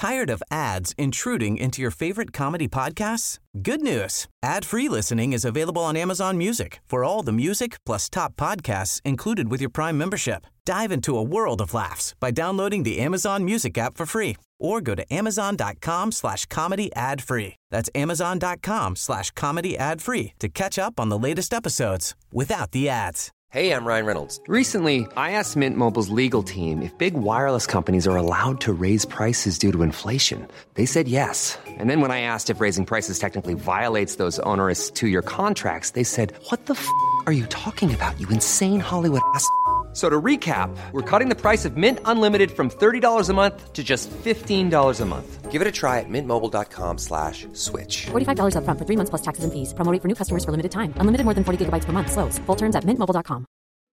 Tired of ads intruding into your favorite comedy podcasts? Good news. Ad-free listening is available on Amazon Music for all the music plus top podcasts included with your Prime membership. Dive into a world of laughs by downloading the Amazon Music app for free or go to amazon.com/comedy ad-free. That's amazon.com/comedy ad-free to catch up on the latest episodes without the ads. Hey, I'm Ryan Reynolds. Recently, I asked Mint Mobile's legal team if big wireless companies are allowed to raise prices due to inflation. They said yes. And then when I asked if raising prices technically violates those onerous two-year contracts, they said, "What the f*** are you talking about, you insane Hollywood ass?" So to recap, we're cutting the price of Mint Unlimited from $30 a month to just $15 a month. Give it a try at mintmobile.com/switch. $45 up front for 3 months plus taxes and fees. Promo rate for new customers for limited time. Unlimited more than 40 gigabytes per month. Slows full terms at mintmobile.com.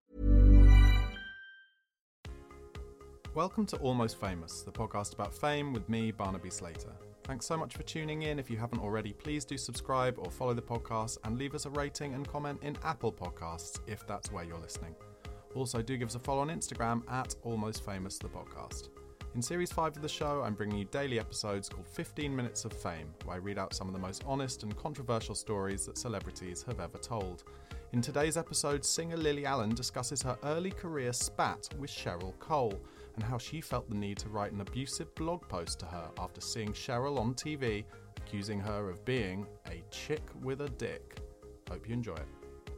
Welcome to Almost Famous, the podcast about fame with me, Barnaby Slater. Thanks so much for tuning in. If you haven't already, please do subscribe or follow the podcast and leave us a rating and comment in Apple Podcasts if that's where you're listening. Also, do give us a follow on Instagram at Almost Famous the podcast. In Series 5 of the show, I'm bringing you daily episodes called 15 Minutes of Fame, where I read out some of the most honest and controversial stories that celebrities have ever told. In today's episode, singer Lily Allen discusses her early career spat with Cheryl Cole and how she felt the need to write an abusive blog post to her after seeing Cheryl on TV accusing her of being a chick with a dick. Hope you enjoy it.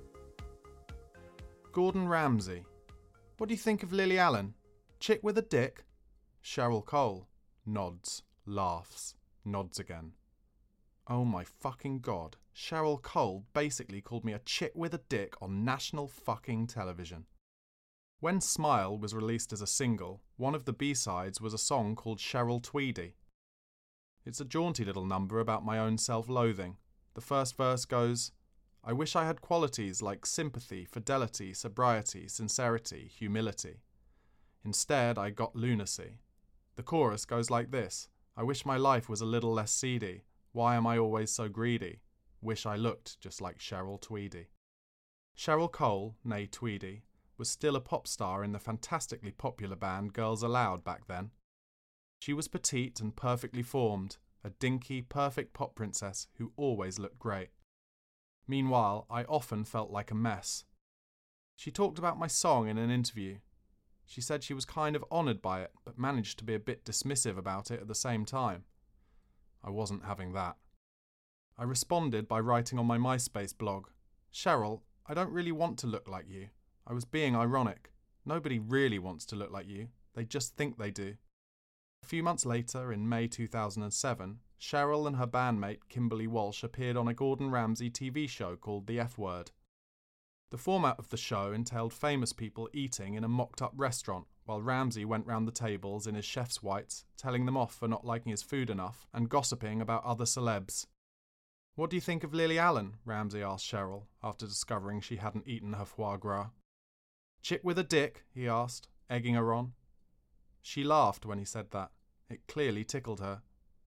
Gordon Ramsay. What do you think of Lily Allen? Chick with a dick? Cheryl Cole. Nods. Laughs. Nods again. Oh my fucking god. Cheryl Cole basically called me a chick with a dick on national fucking television. When Smile was released as a single, one of the B-sides was a song called Cheryl Tweedy. It's a jaunty little number about my own self-loathing. The first verse goes, "I wish I had qualities like sympathy, fidelity, sobriety, sincerity, humility. Instead, I got lunacy." The chorus goes like this, "I wish my life was a little less seedy. Why am I always so greedy? Wish I looked just like Cheryl Tweedy." Cheryl Cole, née Tweedy, was still a pop star in the fantastically popular band Girls Aloud back then. She was petite and perfectly formed, a dinky, perfect pop princess who always looked great. Meanwhile, I often felt like a mess. She talked about my song in an interview. She said she was kind of honoured by it, but managed to be a bit dismissive about it at the same time. I wasn't having that. I responded by writing on my MySpace blog, "Cheryl, I don't really want to look like you. I was being ironic. Nobody really wants to look like you. They just think they do." A few months later, in May 2007, Cheryl and her bandmate Kimberly Walsh appeared on a Gordon Ramsay TV show called The F Word. The format of the show entailed famous people eating in a mocked-up restaurant, while Ramsay went round the tables in his chef's whites, telling them off for not liking his food enough and gossiping about other celebs. "What do you think of Lily Allen?" Ramsay asked Cheryl, after discovering she hadn't eaten her foie gras. "Chick with a dick?" he asked, egging her on. She laughed when he said that. It clearly tickled her.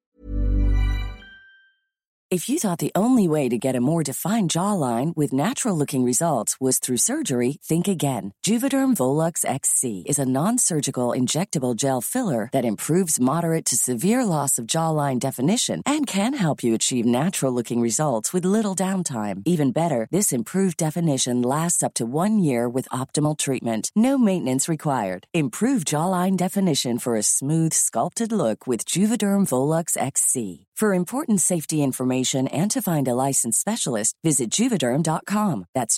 If you thought the only way to get a more defined jawline with natural-looking results was through surgery, think again. Juvederm Volux XC is a non-surgical injectable gel filler that improves moderate to severe loss of jawline definition and can help you achieve natural-looking results with little downtime. Even better, this improved definition lasts up to 1 year with optimal treatment. No maintenance required. Improve jawline definition for a smooth, sculpted look with Juvederm Volux XC. For important safety information and to find a licensed specialist, visit Juvederm.com. That's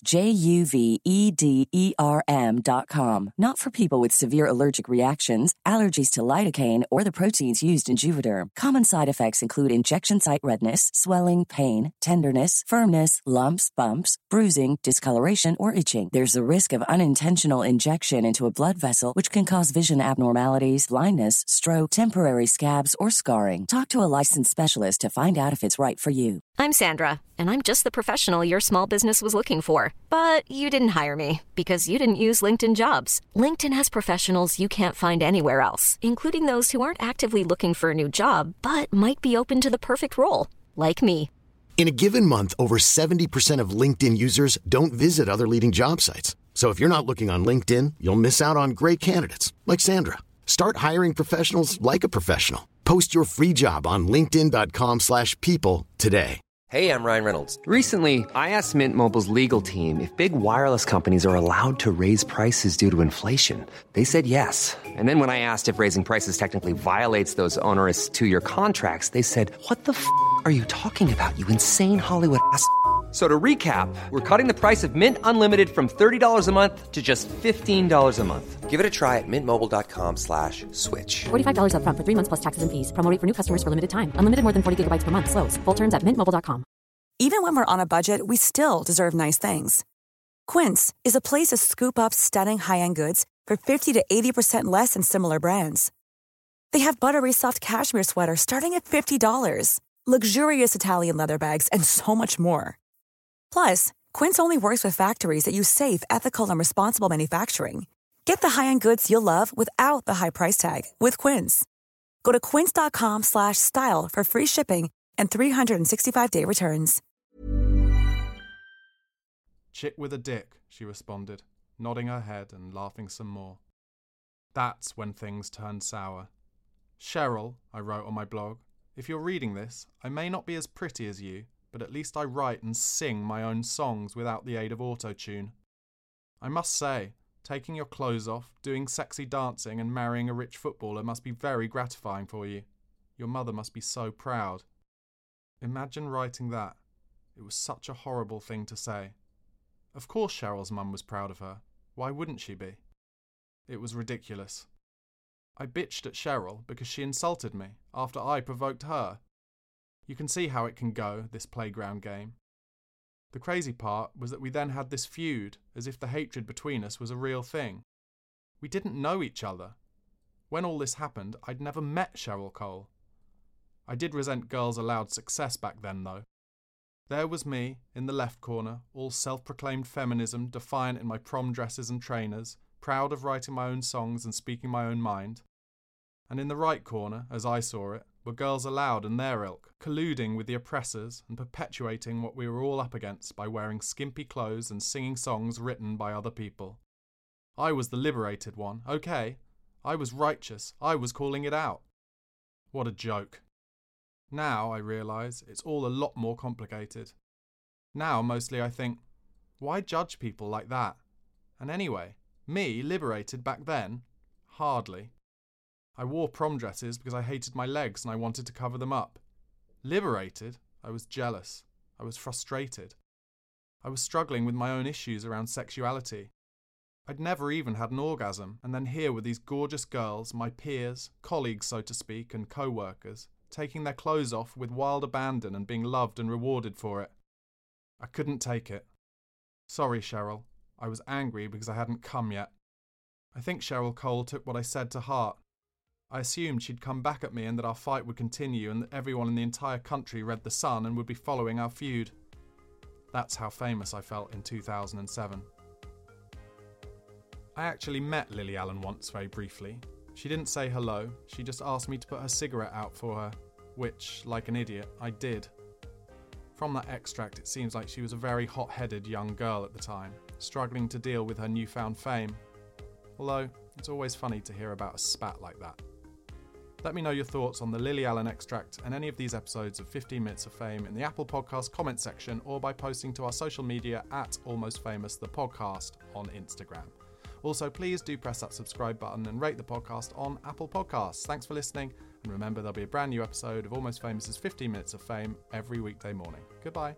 JUVEDERM.com. Not for people with severe allergic reactions, allergies to lidocaine, or the proteins used in Juvederm. Common side effects include injection site redness, swelling, pain, tenderness, firmness, lumps, bumps, bruising, discoloration, or itching. There's a risk of unintentional injection into a blood vessel, which can cause vision abnormalities, blindness, stroke, temporary scabs, or scarring. Talk to a licensed specialist to find out if it's right for you. I'm Sandra, and I'm just the professional your small business was looking for. But you didn't hire me because you didn't use LinkedIn Jobs. LinkedIn has professionals you can't find anywhere else, including those who aren't actively looking for a new job, but might be open to the perfect role, like me. In a given month, over 70% of LinkedIn users don't visit other leading job sites. So if you're not looking on LinkedIn, you'll miss out on great candidates like Sandra. Start hiring professionals like a professional. Post your free job on linkedin.com/people today. Hey, I'm Ryan Reynolds. Recently, I asked Mint Mobile's legal team if big wireless companies are allowed to raise prices due to inflation. They said yes. And then when I asked if raising prices technically violates those onerous 2-year contracts, they said, "What the f*** are you talking about, you insane Hollywood ass?" So to recap, we're cutting the price of Mint Unlimited from $30 a month to just $15 a month. Give it a try at mintmobile.com/switch. $45 up front for 3 months plus taxes and fees. Promo rate for new customers for limited time. Unlimited more than 40 gigabytes per month. Slows full terms at mintmobile.com. Even when we're on a budget, we still deserve nice things. Quince is a place to scoop up stunning high-end goods for 50 to 80% less than similar brands. They have buttery soft cashmere sweaters starting at $50, luxurious Italian leather bags, and so much more. Plus, Quince only works with factories that use safe, ethical, and responsible manufacturing. Get the high-end goods you'll love without the high price tag with Quince. Go to quince.com/style for free shipping and 365-day returns. Chick with a dick, she responded, nodding her head and laughing some more. That's when things turned sour. Cheryl, I wrote on my blog, if you're reading this, I may not be as pretty as you, but at least I write and sing my own songs without the aid of auto-tune. I must say, taking your clothes off, doing sexy dancing and marrying a rich footballer must be very gratifying for you. Your mother must be so proud. Imagine writing that. It was such a horrible thing to say. Of course Cheryl's mum was proud of her. Why wouldn't she be? It was ridiculous. I bitched at Cheryl because she insulted me after I provoked her. You can see how it can go, this playground game. The crazy part was that we then had this feud, as if the hatred between us was a real thing. We didn't know each other. When all this happened, I'd never met Cheryl Cole. I did resent Girls Aloud success back then, though. There was me, in the left corner, all self-proclaimed feminism, defiant in my prom dresses and trainers, proud of writing my own songs and speaking my own mind. And in the right corner, as I saw it, were Girls Aloud and their ilk, colluding with the oppressors and perpetuating what we were all up against by wearing skimpy clothes and singing songs written by other people. I was the liberated one, okay. I was righteous, I was calling it out. What a joke. Now I realise it's all a lot more complicated. Now mostly I think, why judge people like that? And anyway, me liberated back then? Hardly. I wore prom dresses because I hated my legs and I wanted to cover them up. Liberated? I was jealous. I was frustrated. I was struggling with my own issues around sexuality. I'd never even had an orgasm, and then here were these gorgeous girls, my peers, colleagues so to speak, and co-workers, taking their clothes off with wild abandon and being loved and rewarded for it. I couldn't take it. Sorry, Cheryl. I was angry because I hadn't come yet. I think Cheryl Cole took what I said to heart. I assumed she'd come back at me and that our fight would continue and that everyone in the entire country read The Sun and would be following our feud. That's how famous I felt in 2007. I actually met Lily Allen once very briefly. She didn't say hello, she just asked me to put her cigarette out for her, which, like an idiot, I did. From that extract, it seems like she was a very hot-headed young girl at the time, struggling to deal with her newfound fame. Although, it's always funny to hear about a spat like that. Let me know your thoughts on the Lily Allen extract and any of these episodes of 15 Minutes of Fame in the Apple Podcast comment section or by posting to our social media at Almost Famous the Podcast on Instagram. Also, please do press that subscribe button and rate the podcast on Apple Podcasts. Thanks for listening, and remember there'll be a brand new episode of Almost Famous's 15 Minutes of Fame every weekday morning. Goodbye.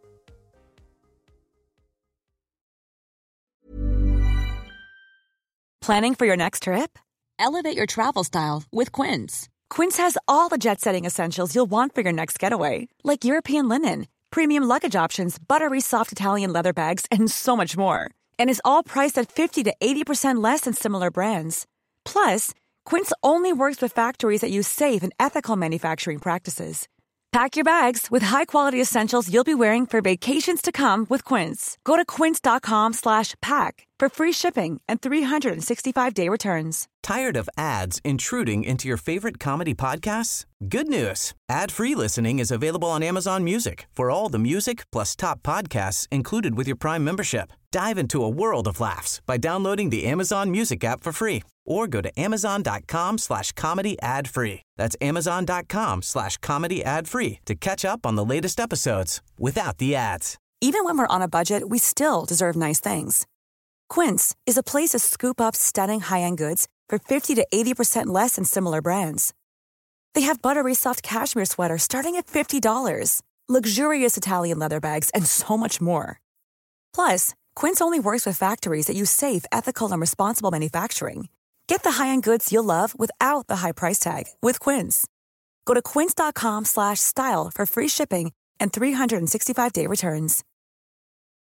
Planning for your next trip? Elevate your travel style with Quince. Quince has all the jet-setting essentials you'll want for your next getaway, like European linen, premium luggage options, buttery soft Italian leather bags, and so much more. And is all priced at 50 to 80% less than similar brands. Plus, Quince only works with factories that use safe and ethical manufacturing practices. Pack your bags with high-quality essentials you'll be wearing for vacations to come with Quince. Go to quince.com/pack for free shipping and 365-day returns. Tired of ads intruding into your favorite comedy podcasts? Good news. Ad-free listening is available on Amazon Music for all the music plus top podcasts included with your Prime membership. Dive into a world of laughs by downloading the Amazon Music app for free or go to amazon.com/comedy ad free. That's amazon.com/comedy ad free to catch up on the latest episodes without the ads. Even when we're on a budget, we still deserve nice things. Quince is a place to scoop up stunning high-end goods for 50 to 80% less than similar brands. They have buttery soft cashmere sweaters starting at $50, luxurious Italian leather bags, and so much more. Plus, Quince only works with factories that use safe, ethical, and responsible manufacturing. Get the high-end goods you'll love without the high price tag with Quince. Go to quince.com/style for free shipping and 365-day returns.